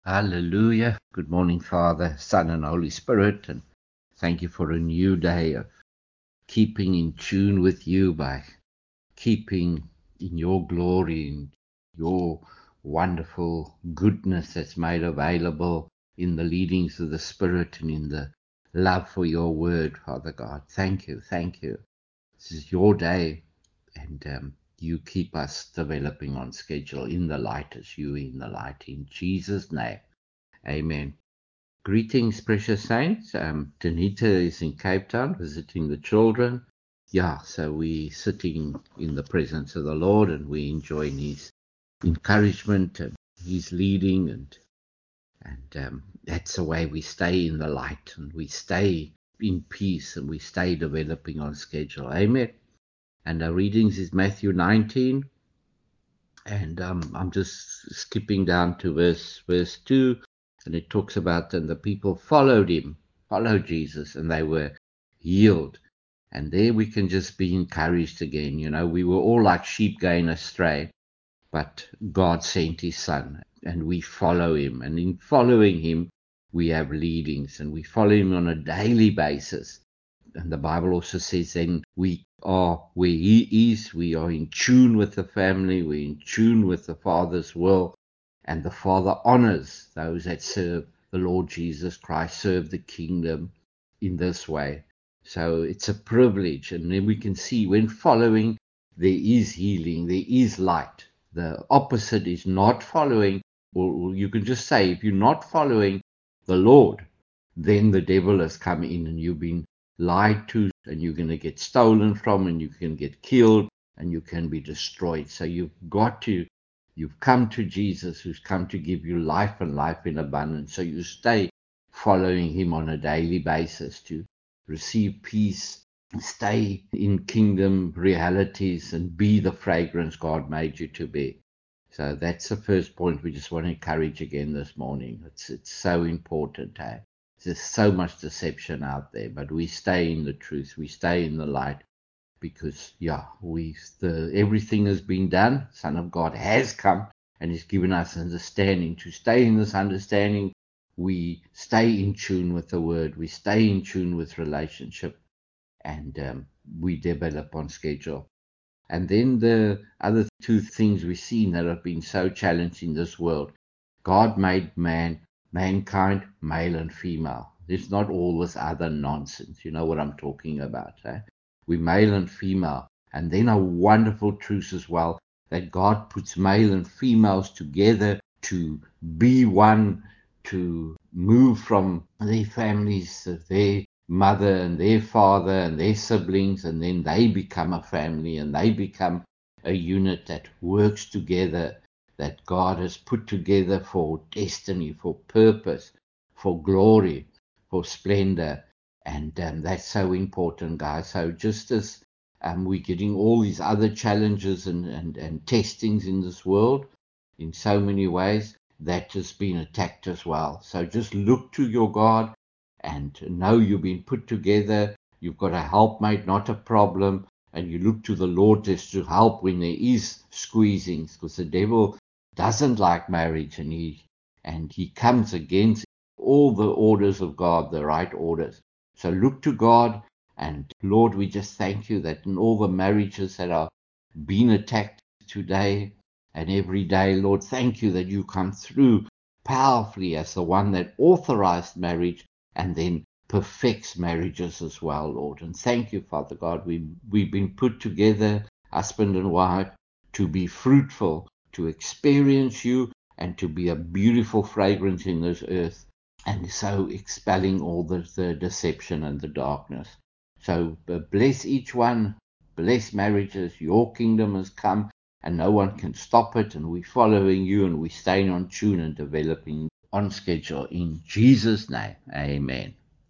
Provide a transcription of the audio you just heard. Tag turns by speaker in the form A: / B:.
A: Hallelujah. Good morning, Father, Son, and Holy Spirit. And thank you for a new day of keeping in tune with you by keeping in your glory, in your wonderful goodness that's made available in the leadings of the Spirit and in the love for your word, Father God. Thank you. Thank you. This is your day, and you keep us developing on schedule in the light as you in the light. In Jesus' name, amen. Greetings, precious saints. Danita is in Cape Town visiting the children. Yeah, so we're sitting in the presence of the Lord and we enjoying His encouragement and His leading, and that's the way we stay in the light and we stay in peace and we stay developing on schedule. Amen. And our readings is Matthew 19, and I'm just skipping down to verse 2, and it talks about, and the people followed Jesus, and they were healed. And there we can just be encouraged again. We were all like sheep going astray, but God sent His Son, and we follow Him. And in following Him, we have leadings, and we follow Him on a daily basis. And the Bible also says then we are where He is, we are in tune with the family, we're in tune with the Father's will, and the Father honors those that serve the Lord Jesus Christ, serve the kingdom in this way. So it's a privilege, and then we can see when following, there is healing, there is light. The opposite is not following, or you can just say, if you're not following the Lord, then the devil has come in and you've been lied to, and you're going to get stolen from, and you can get killed, and you can be destroyed. So you've come to Jesus, who's come to give you life and life in abundance. So you stay following Him on a daily basis to receive peace, stay in kingdom realities, and be the fragrance God made you to be. So that's the first point we just want to encourage again this morning. It's so important. There's so much deception out there, but we stay in the truth. We stay in the light because, everything has been done. Son of God has come and He's given us understanding. To stay in this understanding, we stay in tune with the Word. We stay in tune with relationship, and we develop on schedule. And then the other two things we've seen that have been so challenging in this world. God made mankind, male and female. There's not all this other nonsense. You know what I'm talking about. We're male and female. And then a wonderful truth as well, that God puts male and females together to be one, to move from their families, their mother and their father and their siblings, and then they become a family and they become a unit that works together, that God has put together for destiny, for purpose, for glory, for splendor. And that's so important, guys. So just as we're getting all these other challenges and testings in this world in so many ways, that has been attacked as well. So just look to your God and know you've been put together. You've got a helpmate, not a problem. And you look to the Lord just to help when there is squeezings, because the devil doesn't like marriage, and he comes against all the orders of God, the right orders. So look to God, and Lord, we just thank you that in all the marriages that are being attacked today and every day, Lord, thank you that you come through powerfully as the one that authorized marriage and then perfects marriages as well, Lord. And thank you, Father God. We've been put together, husband and wife, to be fruitful, to experience you, and to be a beautiful fragrance in this earth, and so expelling all the deception and the darkness. So bless each one, bless marriages. Your kingdom has come, and no one can stop it, and we're following you, and we're staying on tune and developing on schedule. In Jesus' name, amen.